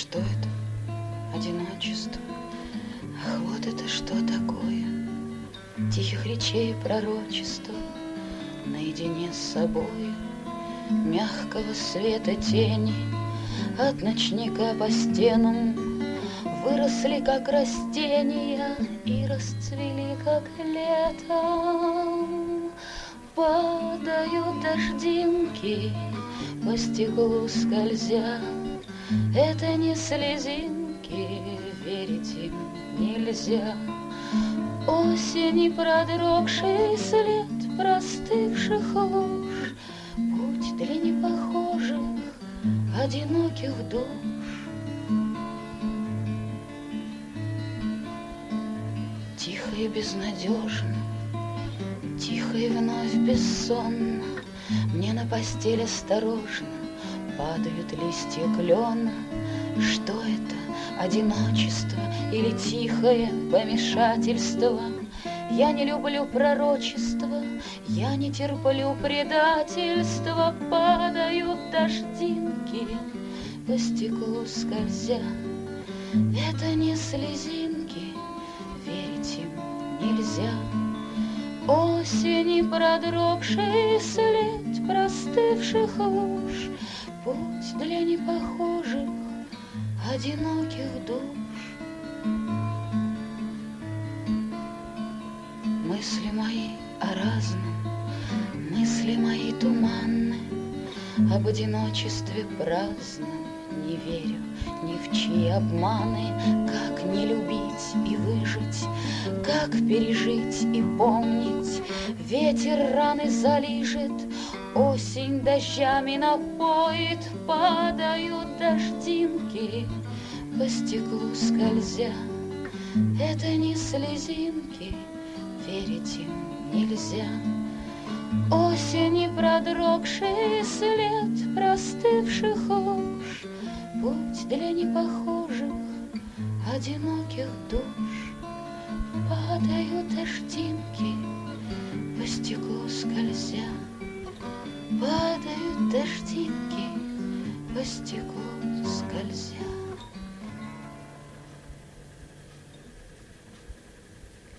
Что это? Одиночество. Ах, вот это что такое? Тихих речей пророчество, наедине с собой, мягкого света тени от ночника по стенам выросли, как растения, и расцвели, как летом. Падают дождинки по стеклу скользя, это не слезинки, верить им нельзя. Осени продрогший след простывших луж, путь для непохожих, одиноких душ. Тихо и безнадежно, тихо и вновь бессонно, мне на постель осторожно падают листья клена. Что это? Одиночество или тихое помешательство? Я не люблю пророчества, я не терплю предательства. Падают дождинки по стеклу скользя, это не слезинки, верить им нельзя. Осени продрогший след простывших луж, путь для непохожих, одиноких душ. Мысли мои о разном, мысли мои туманны, об одиночестве праздном не верю ни в чьи обманы. Как не любить и выжить, как пережить и помнить? Ветер раны залижет, осень дождями напоит. Падают дождинки по стеклу скользя, это не слезинки, верить им нельзя. Осени продрогший след простывших луж, путь для непохожих, одиноких душ. Падают дождинки по стеклу скользя, падают дождинки по стеклу скользя.